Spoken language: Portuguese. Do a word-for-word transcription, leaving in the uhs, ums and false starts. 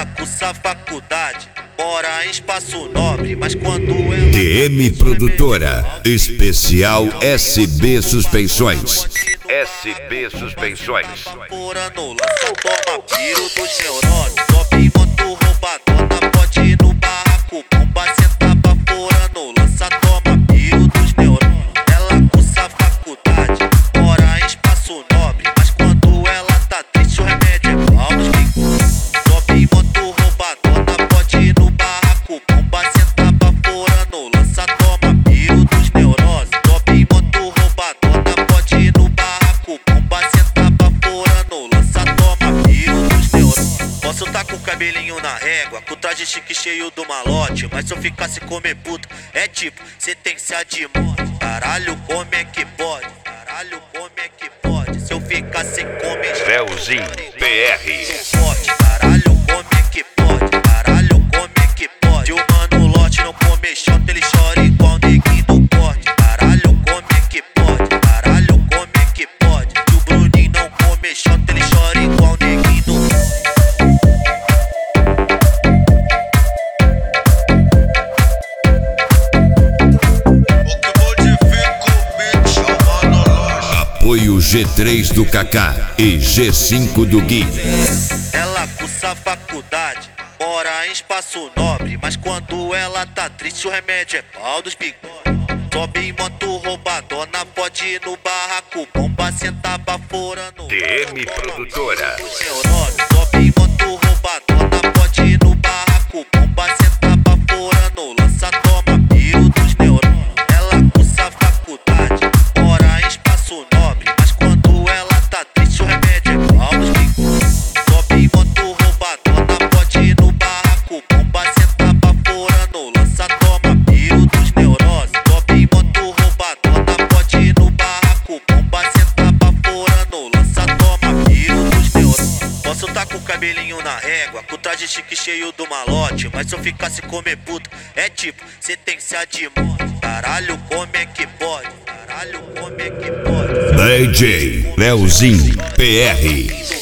Ela cursa faculdade, mora em espaço nobre, mas quando ela... D M Produtora, especial S B Suspensões. S B Suspensões. Furando lança, toma piro dos neurônios. Top moto roubadona, pode no barraco. Bomba senta baforando lança, toma piro dos neurônios. Ela cursa faculdade, mora em espaço nobre, mas quando ela tá triste o remédio é pau dos picos. Top moto roubadona, pode no barraco. Bomba senta baforando lança, toma piro dos neurônios. Top moto roubadona, pode no barraco. Bomba senta baforando lança, toma piro dos neurônios. Posso tá com o cabelinho na régua, com o traje chique cheio do malote, mas se eu ficasse comer puta, é tipo, cê tem que ser de morte. Caralho, como é que pode? Caralho, como é que pode? Se eu ficar sem comer, Velzinho P R. forte. Caralho, como é que pode? Caralho, como é que pode? O mano lote não come chota, ele chora igual neguinho do corte. Caralho, como é que pode? Caralho, como é que pode? Que o Bruninho não come chota, ele chora igual neguinho do corte. Apoio G três do Kaká e G cinco do Gui. Ela cursa faculdade, mora em espaço nobre, mas quando ela tá triste o remédio é pau dos bigodes. Sobe em moto roubadona, pode ir no barraco. Bomba senta baforando. D M Produtora. Sobe em moto roubadona, pode ir no barraco. Bomba senta baforando, lança, toma piro dos neurônios. Ela cursa faculdade, mora em espaço nobre, mas quando ela tá triste o remédio é pau dos bigodes. Sobe em moto roubadona, pode ir no barraco. Bomba senta baforando, lança, toma piro dos neurônios. Sobe em moto roubadona, pode ir no barraco. Bomba senta baforando, lança, toma piro dos neurônios. Posso tá com o cabelinho na régua, com o traje chique cheio do malote, mas se eu ficasse comer puta, é tipo, cê tem que ser de morte. Caralho, como é que pode? Caralho, como é que pode? D J Velzinho P R.